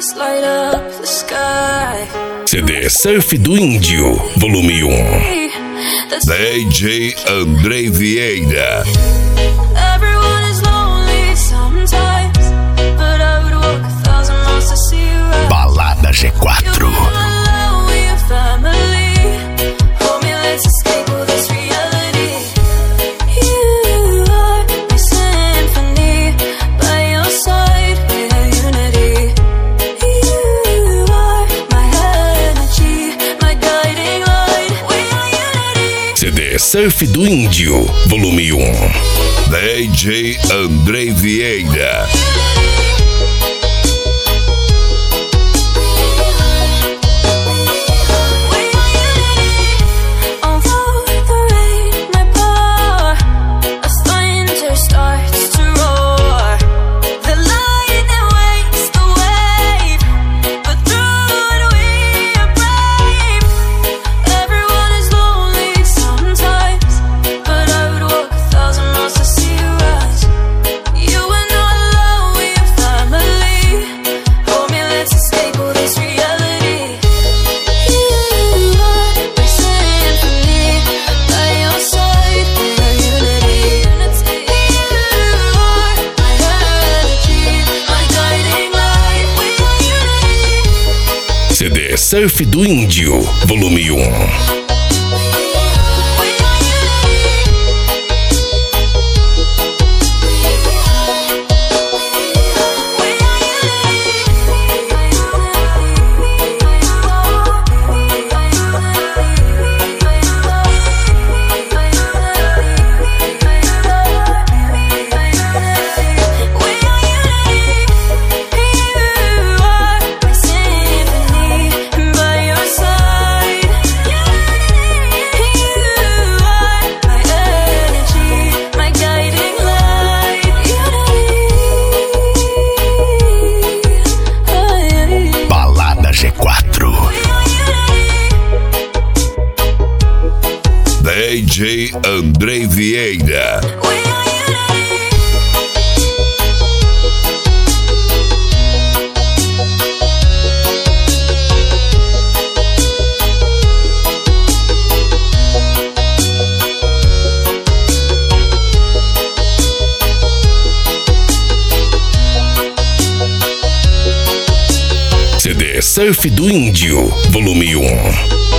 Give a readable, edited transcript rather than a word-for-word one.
light up the sky. CD Surf do Índio, volume 1. DJ André Vieira. Everyone is lonely sometimes, but I would walk 1,000 miles to see you right. Balada G4. You're alone with your family. Hold me, let's escape all this reality. You are my symphony, by your side we're unity. You are my energy, my guiding light. We are unity. CD Surf do Índio, volume 1. DJ André Vieira. CD Surf do Índio, volume 1. DJ André Vieira. CD Surf do Índio, volume 1.